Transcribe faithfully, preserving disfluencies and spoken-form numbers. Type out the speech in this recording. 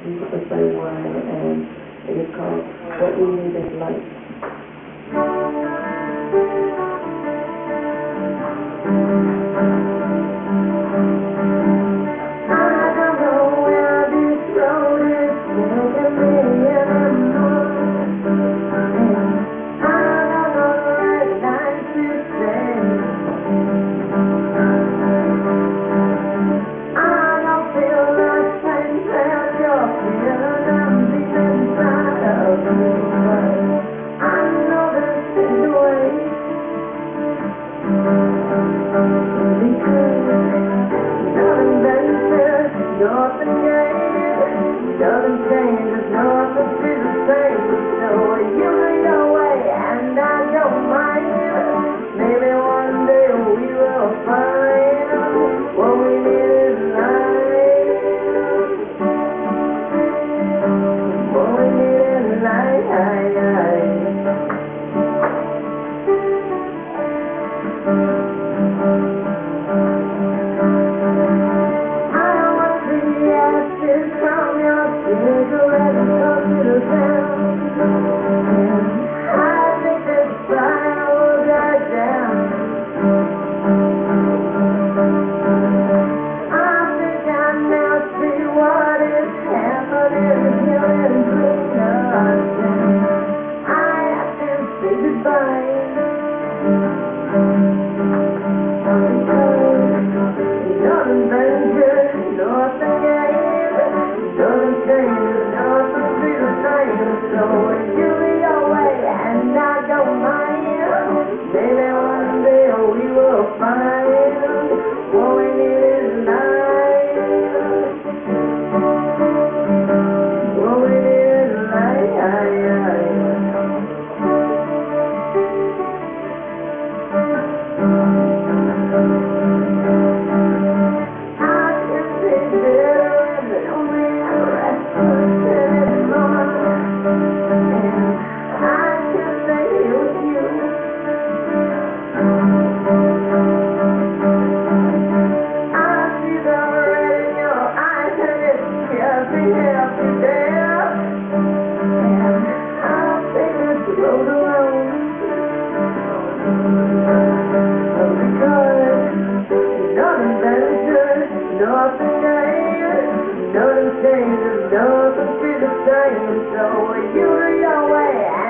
people the same way, and it is called What We Need is Light. Doesn't change, it's nothing to the same. So you go your way and I go mine. Maybe one day we will find what we need is light. What we need is light. Nothing changes, nothing be the same. So you your way.